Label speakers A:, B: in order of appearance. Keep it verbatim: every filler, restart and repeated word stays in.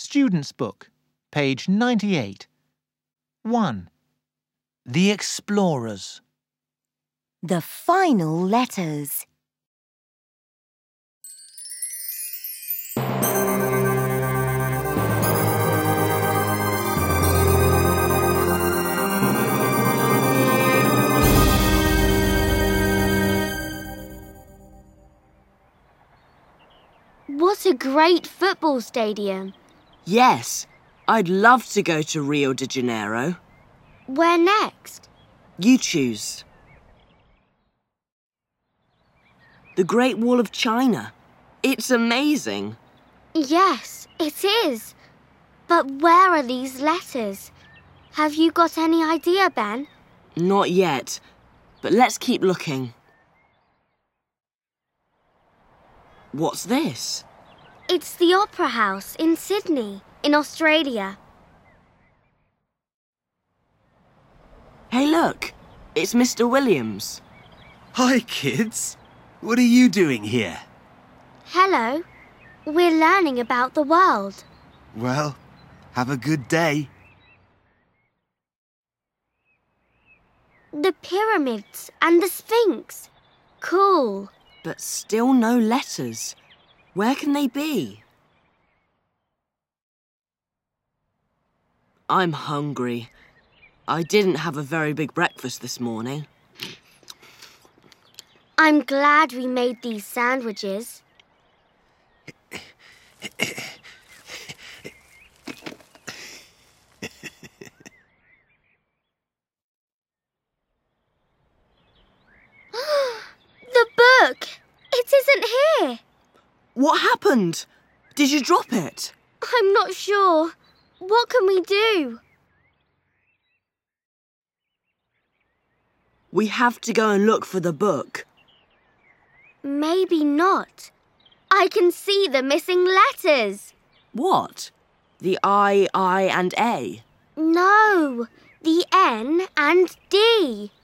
A: Student's Book, page ninety-eight. one. The Explorers.
B: The final letters.
C: What a great football stadium.
D: Yes, I'd love to go to Rio de Janeiro.
C: Where next?
D: You choose. The Great Wall of China. It's amazing.
C: Yes, it is. But where are these letters? Have you got any idea, Ben?
D: Not yet, but let's keep looking. What's this?
C: It's the Opera House in Sydney, in Australia.
D: Hey, look. It's Mister Williams.
E: Hi, kids. What are you doing here?
C: Hello. We're learning about the world.
E: Well, have a good day.
C: The pyramids and the Sphinx. Cool.
D: But still no letters. Where can they be? I'm hungry. I didn't have a very big breakfast this morning.
C: I'm glad we made these sandwiches. The book! It isn't here!
D: What happened? Did you drop it?
C: I'm not sure. What can we do?
D: We have to go and look for the book.
C: Maybe not. I can see the missing letters.
D: What? The I, I and A?
C: No, the N and D.